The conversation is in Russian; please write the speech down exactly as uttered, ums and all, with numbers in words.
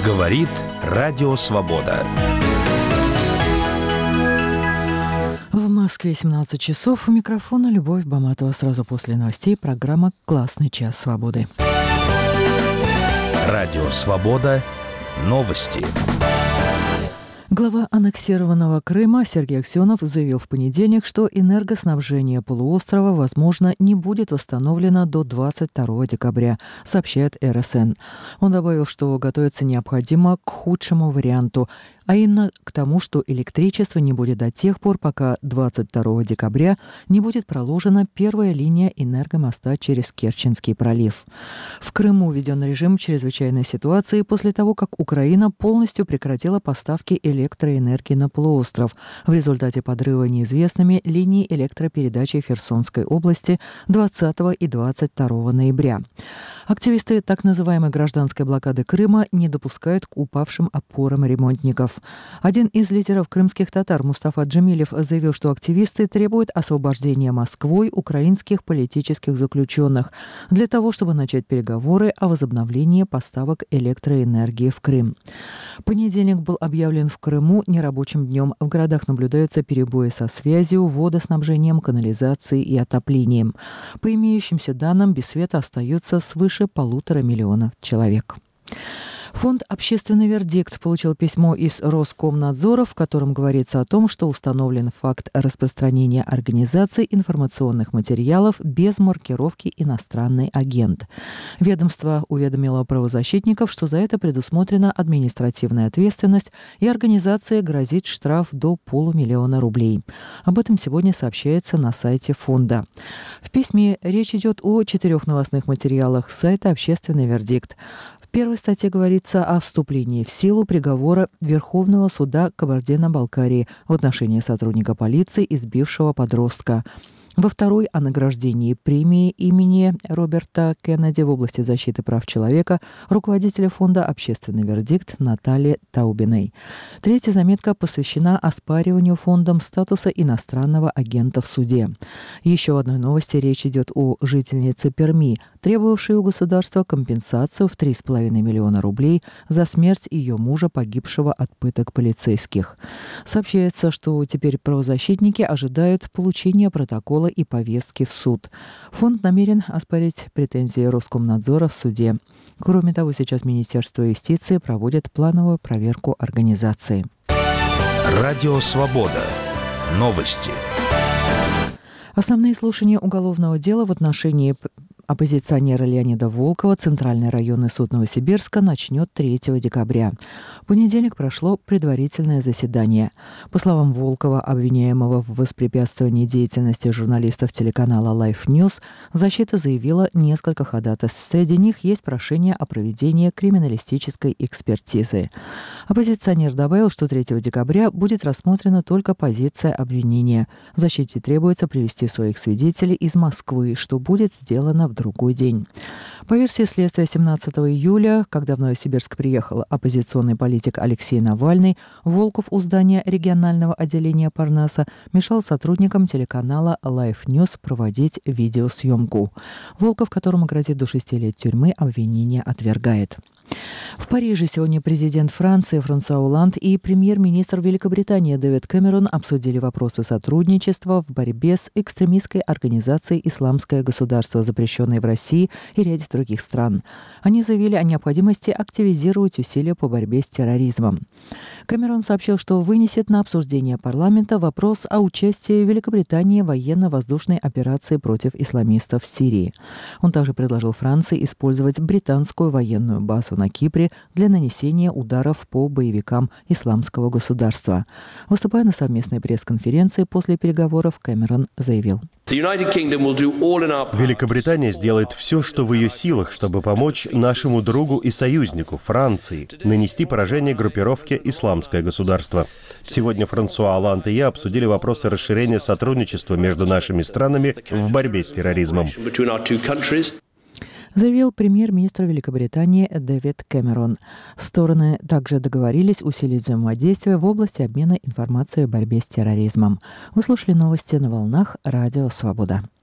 Говорит Радио Свобода. В Москве семнадцать часов. У микрофона Любовь Баматова. Сразу после новостей программа «Классный час свободы». Радио Свобода. Новости. Глава аннексированного Крыма Сергей Аксенов заявил в понедельник, что энергоснабжение полуострова, возможно, не будет восстановлено до двадцать второго декабря, сообщает эр эс эн. Он добавил, что готовиться необходимо к худшему варианту, а именно к тому, что электричество не будет до тех пор, пока двадцать второго декабря не будет проложена первая линия энергомоста через Керченский пролив. В Крыму введен режим чрезвычайной ситуации после того, как Украина полностью прекратила поставки электроэнергии на полуостров в результате подрыва неизвестными линий электропередачи в Херсонской области двадцатого и двадцать второго ноября. Активисты так называемой гражданской блокады Крыма не допускают к упавшим опорам ремонтников. Один из лидеров крымских татар Мустафа Джемилев заявил, что активисты требуют освобождения Москвой украинских политических заключенных для того, чтобы начать переговоры о возобновлении поставок электроэнергии в Крым. Понедельник был объявлен в Крыму нерабочим днем. В городах наблюдаются перебои со связью, водоснабжением, канализацией и отоплением. По имеющимся данным, без света остается свыше полутора миллионов человек. Фонд «Общественный вердикт» получил письмо из Роскомнадзора, в котором говорится о том, что установлен факт распространения организации информационных материалов без маркировки «иностранный агент». Ведомство уведомило правозащитников, что за это предусмотрена административная ответственность, и организации грозит штраф до полумиллиона рублей. Об этом сегодня сообщается на сайте фонда. В письме речь идет о четырех новостных материалах сайта «Общественный вердикт». В первой статье говорится о вступлении в силу приговора Верховного суда Кабардино-Балкарии в отношении сотрудника полиции, избившего подростка. Во второй – о награждении премии имени Роберта Кеннеди в области защиты прав человека руководителя фонда «Общественный вердикт» Натальи Таубиной. Третья заметка посвящена оспариванию фондом статуса иностранного агента в суде. Еще в одной новости речь идет о жительнице Перми, требовавшей у государства компенсацию в три с половиной миллиона рублей за смерть ее мужа, погибшего от пыток полицейских. Сообщается, что теперь правозащитники ожидают получения протокола и повестки в суд. Фонд намерен оспорить претензии Роскомнадзора в суде. Кроме того, сейчас Министерство юстиции проводит плановую проверку организации. Радио Свобода. Новости. Основные слушания уголовного дела в отношении оппозиционера Леонида Волкова Центральный районный суд Новосибирска начнет третьего декабря. В понедельник прошло предварительное заседание. По словам Волкова, обвиняемого в воспрепятствовании деятельности журналистов телеканала Life News, защита заявила несколько ходатайств. Среди них есть прошение о проведении криминалистической экспертизы. Оппозиционер добавил, что третьего декабря будет рассмотрена только позиция обвинения. Защите требуется привести своих свидетелей из Москвы, что будет сделано в другой день. По версии следствия, семнадцатого июля, когда в Новосибирск приехал оппозиционный политик Алексей Навальный, Волков у здания регионального отделения Парнаса мешал сотрудникам телеканала Life News проводить видеосъемку. Волков, которому грозит до шести лет тюрьмы, обвинение отвергает. В Париже сегодня президент Франции Франсуа Олланд и премьер-министр Великобритании Дэвид Кэмерон обсудили вопросы сотрудничества в борьбе с экстремистской организацией «Исламское государство», запрещенной в России и ряде других стран. Они заявили о необходимости активизировать усилия по борьбе с терроризмом. Кэмерон сообщил, что вынесет на обсуждение парламента вопрос о участии Великобритании в военно-воздушной операции против исламистов в Сирии. Он также предложил Франции использовать британскую военную базу на Кипре для нанесения ударов по боевикам Исламского государства. Выступая на совместной пресс-конференции после переговоров, Кэмерон заявил: Великобритания сделает все, что в ее силах, чтобы помочь нашему другу и союзнику, Франции, нанести поражение группировке «Исламское государство». Сегодня Франсуа Олланд и я обсудили вопросы расширения сотрудничества между нашими странами в борьбе с терроризмом. Заявил премьер-министр Великобритании Дэвид Кэмерон. Стороны также договорились усилить взаимодействие в области обмена информацией о борьбе с терроризмом. Вы слушали новости на волнах Радио Свобода.